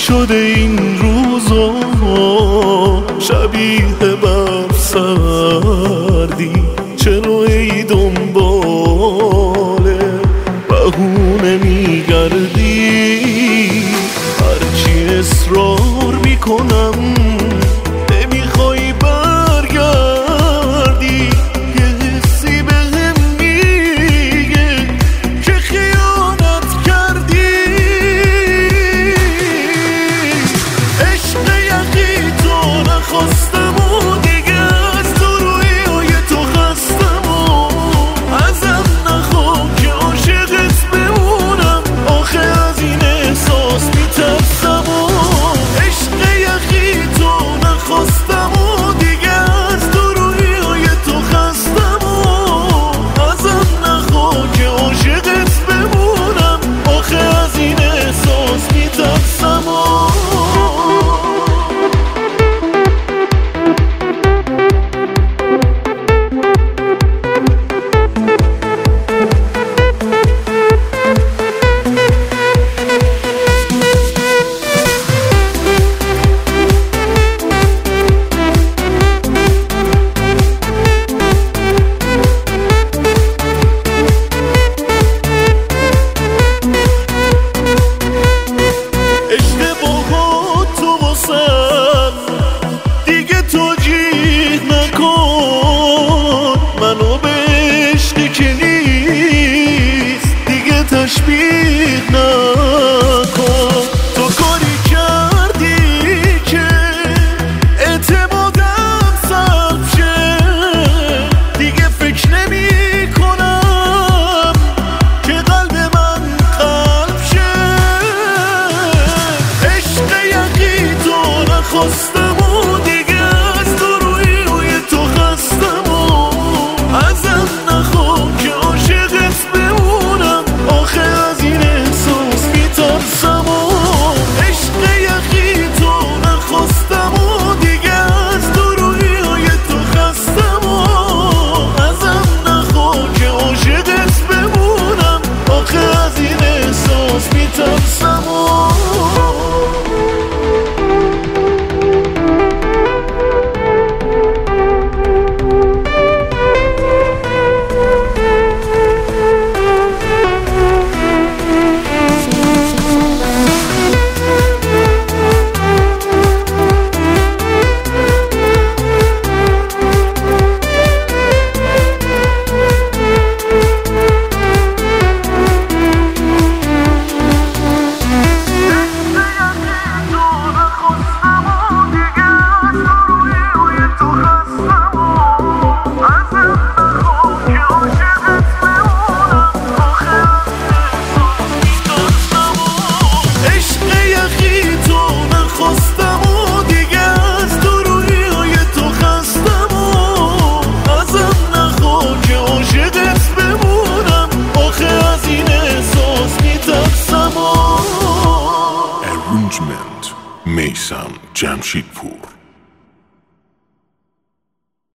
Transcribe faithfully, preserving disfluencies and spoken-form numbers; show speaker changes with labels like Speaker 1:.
Speaker 1: شده این روزا شبیه برف سردی، چرا ای دنباله بهونه میگردی؟ هرچی اصرار میکنم نمیخوای برگردی، یه حسی بهم میگه که خیانت کردی. عشق یقی تو نخواستم و دیگه از تو رویای تو خستم و ازم نخوا که عاشقت بمونم، آخه از این احساس میترسم و عشق یقی تو نخواستم و دیگه از تو رویای تو خستم و ازم نخوا که عاشقت بمونم، آخه از این احساس میترسم و دیگه توجیه نکن منو به عشقی که نیست، دیگه تشبیه نکن. تو کاری کردی که اعتمادم سلب شه، دیگه فکر نمی کنم که قلب من قلب شه. عشق یقی تو نخواستم
Speaker 2: میثم جمشیدپور.